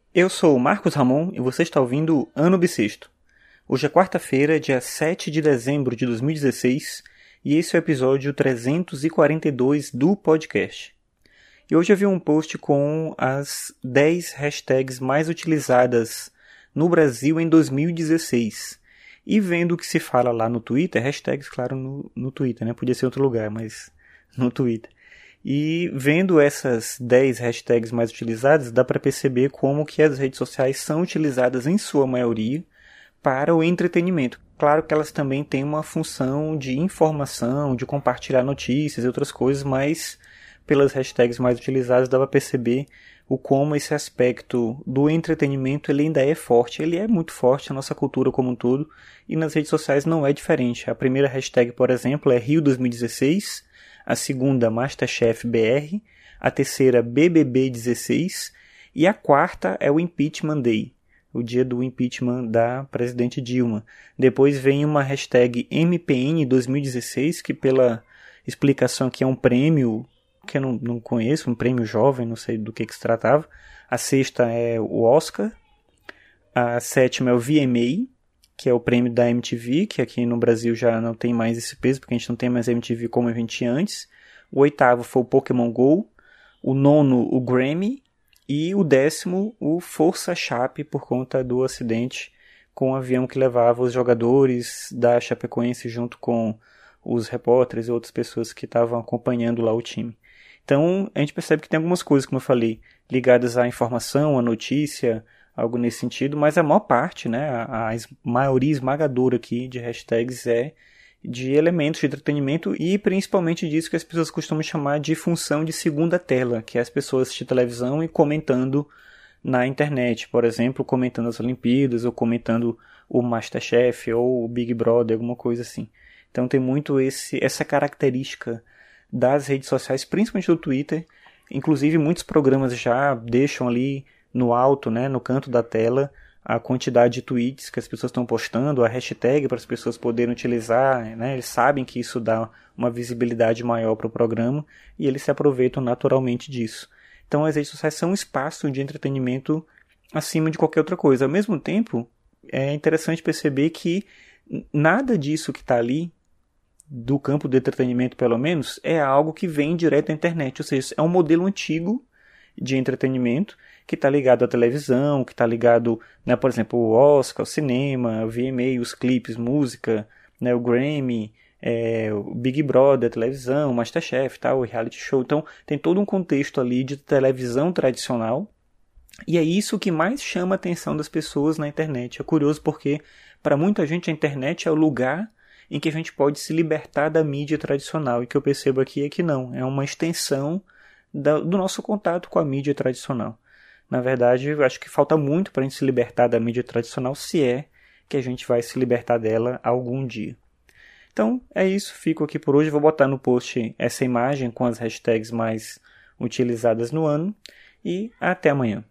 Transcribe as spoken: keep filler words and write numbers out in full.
Eu sou o Marcos Ramon e você está ouvindo Ano Bissexto. Hoje é quarta-feira, dia sete de dezembro de dois mil e dezesseis, e esse é o episódio trezentos e quarenta e dois do podcast. E hoje eu vi um post com as dez hashtags mais utilizadas no Brasil em dois mil e dezesseis. E vendo o que se fala lá no Twitter, hashtags, claro, no, no Twitter, né? Podia ser em outro lugar, mas no Twitter. E vendo essas dez hashtags mais utilizadas, dá para perceber como que as redes sociais são utilizadas em sua maioria para o entretenimento. Claro que elas também têm uma função de informação, de compartilhar notícias e outras coisas, mas pelas hashtags mais utilizadas dá para perceber o como esse aspecto do entretenimento ele ainda é forte. Ele é muito forte na nossa cultura como um todo e nas redes sociais não é diferente. A primeira hashtag, por exemplo, é Rio dois mil e dezesseis, a segunda MasterChef B R, a terceira B B B dezesseis e a quarta é o Impeachment Day, o dia do impeachment da presidente Dilma. Depois vem uma hashtag M P N dois mil e dezesseis, que pela explicação aqui é um prêmio que eu não, não conheço, um prêmio jovem, não sei do que, que se tratava. A sexta é o Oscar, a sétima é o V M A, que é o prêmio da M T V, que aqui no Brasil já não tem mais esse peso, porque a gente não tem mais M T V como a gente tinha antes. O oitavo foi o Pokémon GO, o nono o Grammy, e o décimo o Força Chape, por conta do acidente com o avião que levava os jogadores da Chapecoense junto com os repórteres e outras pessoas que estavam acompanhando lá o time. Então, a gente percebe que tem algumas coisas, como eu falei, ligadas à informação, à notícia, algo nesse sentido, mas a maior parte, né, a, a maioria esmagadora aqui de hashtags é de elementos de entretenimento e principalmente disso que as pessoas costumam chamar de função de segunda tela, que é as pessoas assistindo televisão e comentando na internet, por exemplo, comentando as Olimpíadas ou comentando o MasterChef ou o Big Brother, alguma coisa assim. Então tem muito esse, essa característica das redes sociais, principalmente do Twitter. Inclusive muitos programas já deixam ali no alto, né, no canto da tela, a quantidade de tweets que as pessoas estão postando, a hashtag para as pessoas poderem utilizar, né, eles sabem que isso dá uma visibilidade maior para o programa e eles se aproveitam naturalmente disso. Então as redes sociais são um espaço de entretenimento acima de qualquer outra coisa. Ao mesmo tempo, é interessante perceber que nada disso que está ali, do campo do entretenimento pelo menos, é algo que vem direto da internet, ou seja, é um modelo antigo de entretenimento que está ligado à televisão, que está ligado, né, por exemplo, o Oscar, o cinema, o V M A, os clipes, música, né, o Grammy, é, o Big Brother, a televisão, o MasterChef, tal, o reality show. Então tem todo um contexto ali de televisão tradicional e é isso que mais chama a atenção das pessoas na internet. É curioso porque para muita gente a internet é o lugar em que a gente pode se libertar da mídia tradicional. E o que eu percebo aqui é que não, é uma extensão da, do nosso contato com a mídia tradicional. Na verdade, eu acho que falta muito para a gente se libertar da mídia tradicional, se é que a gente vai se libertar dela algum dia. Então, é isso. Fico aqui por hoje. Vou botar no post essa imagem com as hashtags mais utilizadas no ano. E até amanhã.